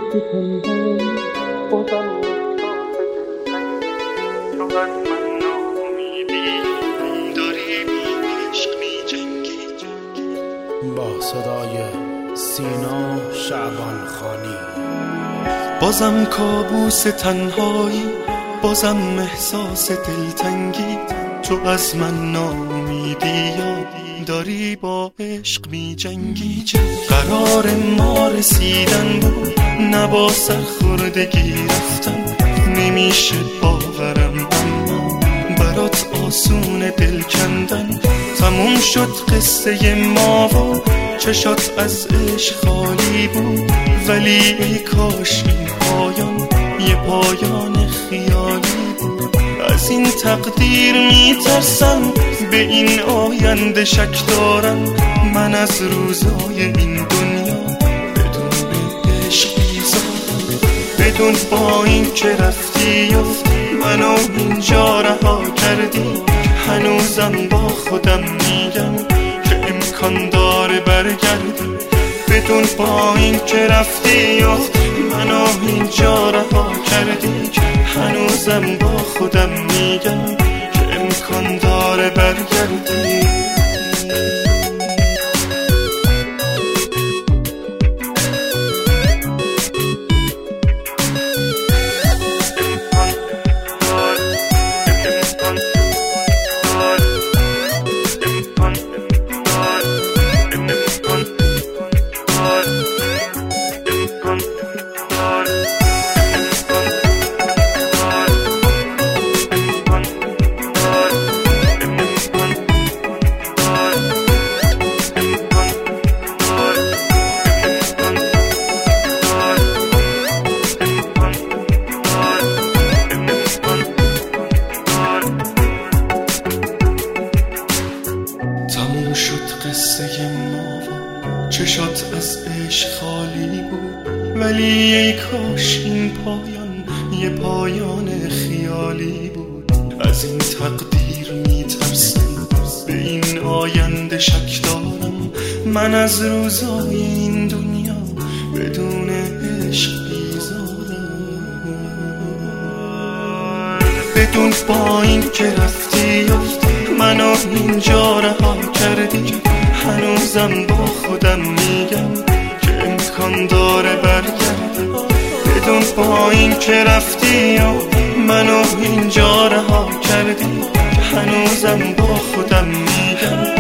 تنهایی بازم احساس دلتنگی تو از من ناامیدی داری با عشق می‌جنگی. با صدای سینا شعبان خانی. بازم کابوس تنهایی، بازم احساس دلتنگی تو از من ناامیدی یا داری با عشق می جنگی. قرار ما رسیدن بود نه با سرخوردگی رفتن، نمیشه باورم اما برات آسون دل کندن. تموم شد قصه ما و چشات از عشق خالی بود، ولی ای کاش این پایان یه پایان خیالی بود. از این تقدیر میترسم، به این آینده شک دارم. من از روزای این دنیا بدون عشق بیزارم، بدون با این که رفتی و منو اینجا رها کردی. هنوزم با خودم میگم که امکان داره برگردی، بدون با این که رفتی و منو اینجا رها کردی. هنوزم با خودم میگم که امکان داره برگردی. تموم شد قصه ما و چشات از عشق خالی بود، ولی ای کاش این پایان یه پایان خیالی بود. از این تقدیر میترسم، به این آینده شک دارم. من از روزای این دنیا بدون عشق بیزارم، بدون با این که رفتی منو اینجا رها کردی. هنوزم با خودم میگم که امکان داره برگردی، بدون با این که رفتی و منو اینجا رها کردی. هنوزم با خودم میگم